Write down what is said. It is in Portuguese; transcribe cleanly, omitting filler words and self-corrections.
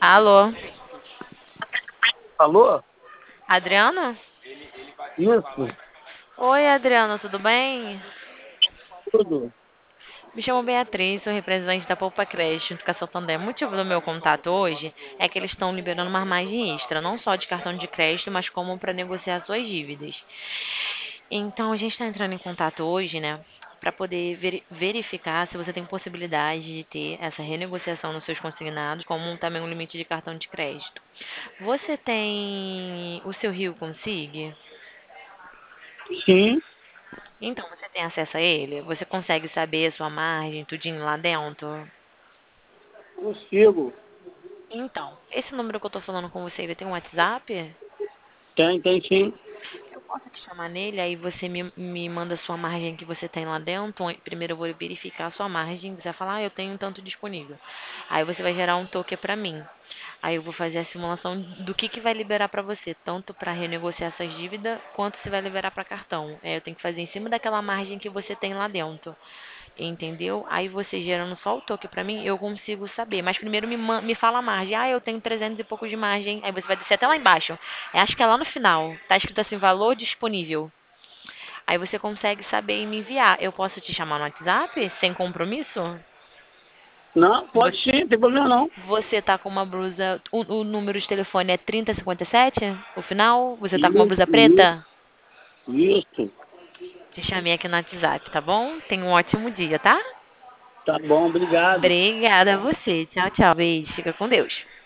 Alô, Alô? Adriano? Isso, Oi, Adriano, tudo bem? tudo. Me chamo Beatriz, sou representante da Poupa Crédito Educação Tandem. O motivo do meu contato hoje é que eles estão liberando uma margem extra, não só de cartão de crédito, mas como para negociar suas dívidas. Então, a gente está entrando em contato hoje, né, para poder verificar se você tem possibilidade de ter essa renegociação nos seus consignados, como também um limite de cartão de crédito. Você tem o seu Rio Consigue? Sim, Então, você tem acesso a ele? Você consegue saber a sua margem, tudinho lá dentro? consigo. Então, esse número que eu tô falando com você, ele tem um WhatsApp? Tem sim. Eu posso te chamar nele, aí você me manda a sua margem que você tem lá dentro. Primeiro eu vou verificar a sua margem, você vai falar, eu tenho tanto disponível. Aí você vai gerar um token para mim. Aí eu vou fazer a simulação do que vai liberar para você, tanto para renegociar essas dívidas, quanto se vai liberar para cartão. Eu tenho que fazer em cima daquela margem que você tem lá dentro. Entendeu? Aí você gerando só o toque pra mim, eu consigo saber. Mas primeiro me fala a margem. Ah, eu tenho 300 e poucos de margem. Aí você vai descer até lá embaixo. Acho que é lá no final. Tá escrito assim, valor disponível. Aí você consegue saber e me enviar. Eu posso te chamar no WhatsApp sem compromisso? Não, pode Você, sim, não tem problema não. você tá com uma blusa. O número de telefone é 3057? O final? Você tá com uma Isso, blusa isso, preta? isso. Te chamei aqui no WhatsApp, tá bom? Tenha um ótimo dia, tá? Tá bom, obrigado. Obrigada a você. Tchau, tchau. Beijo. Fica com Deus.